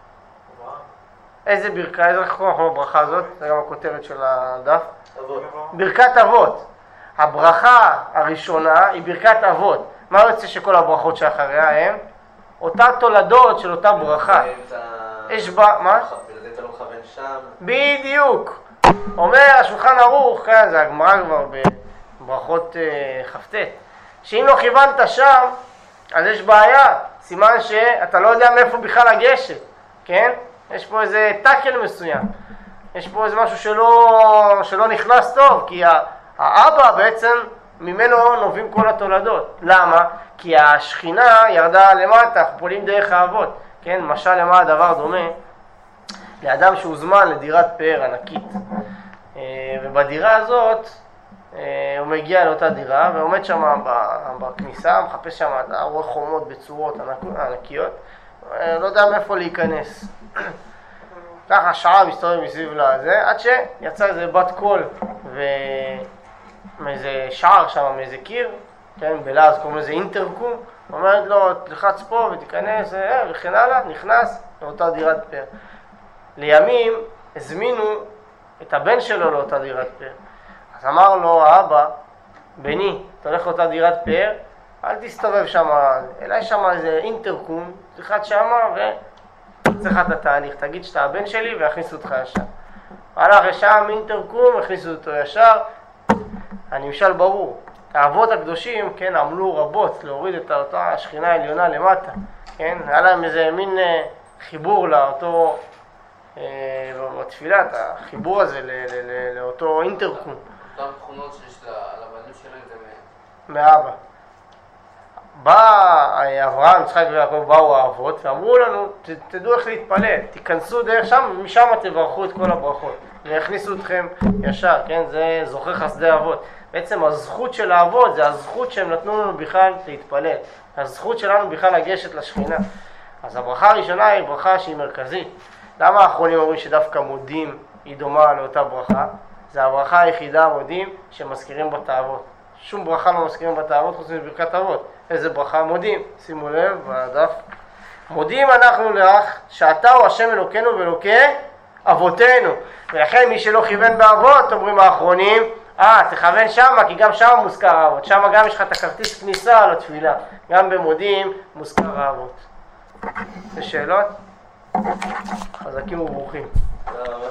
איזה ברכה, איזה אנחנו בברכה הזאת? זה גם הכותרת של הדף. אבות. ברכת אבות. הברכה הראשונה היא ברכת אבות. מה יוצא שכל הברכות שאחריה הם? אותה תולדות של אותה ברכה. יש בה, מה? בגלל זה אתה לא מכוון שם. בדיוק. אומר השולחן ערוך, כאן זה הגמרא כבר בברכות כ"ט, שאם לא כיוונת שם, אז יש בעיה. סימן שאתה לא יודע מאיפה בכלל לגשת, כן? יש פה איזה טקל מסוים. יש פה איזה משהו שלא, שלא נכנס טוב, כי האבא בעצם ממנו נובעים כל התולדות. למה? כי השכינה ירדה למטה, אנחנו פועלים דרך האבות. כן, משל למה הדבר דומה? לאדם שהוזמן לדירת פאר ענקית. ובדירה הזאת הוא מגיע לאותה דירה ועומד שם בכניסה, מחפש שם, רואה חומות בצורות ענקיות, לא יודע מאיפה להיכנס. ככה שעה מסתובב מסביב לזה, עד שיצא איזה בת קול ומאיזה שער שם, מאיזה קיר, כן, בלעז קוראים לזה אינטרקום, אומרת לו, תלחץ פה ותיכנס, וכן הלאה, נכנס לאותה דירת פאר. לימים הזמינו את הבן שלו לאותה דירת פאר. אז אמר לו האבא, בני, אתה הולך לאותה דירת פאר, אל תסתובב שם, אלא יש שם איזה אינטרקום, תלחץ שם וצריך את התהליך, תגיד שאתה הבן שלי ויכניסו אותך ישר. הלך לשם אינטרקום, הכניסו אותו ישר, הנמשל ברור. האבות הקדושים, כן, עמלו רבות להוריד את אותה השכינה העליונה למטה, כן, היה להם איזה מין אה, חיבור לאותו, אה, בתפילת, החיבור הזה ל- ל- ל- לאותו אינטרקום. אותם תכונות שיש לבנים שלהם זה מאבא. בא אברהם, יצחק ויעקב, באו האבות ואמרו לנו, ת, תדעו איך להתפלל, תיכנסו דרך שם ומשם תברכו את כל הברכות ויכניסו אתכם ישר, כן, זה זוכר חסדי אבות. בעצם הזכות של האבות זה הזכות שהם נתנו לנו בכלל להתפלל, הזכות שלנו בכלל לגשת לשכינה. אז הברכה הראשונה היא ברכה שהיא מרכזית. למה האחרונים אומרים שדווקא מודים היא דומה לאותה ברכה? זה הברכה היחידה, מודים, שמזכירים בה את האבות. שום ברכה לא מזכירים בתאבות חוץ מברכת אבות. איזה ברכה? מודים. שימו לב, בדף. מודים אנחנו לך שאתה הוא השם אלוקינו ואלוקי אבותינו. ולכן מי שלא כיוון באבות, אומרים האחרונים, אה, תכוון שמה, כי גם שם מוזכר האבות. שמה גם יש לך את הכרטיס כניסה לתפילה. גם במודים מוזכר האבות. יש שאלות? חזקים וברוכים.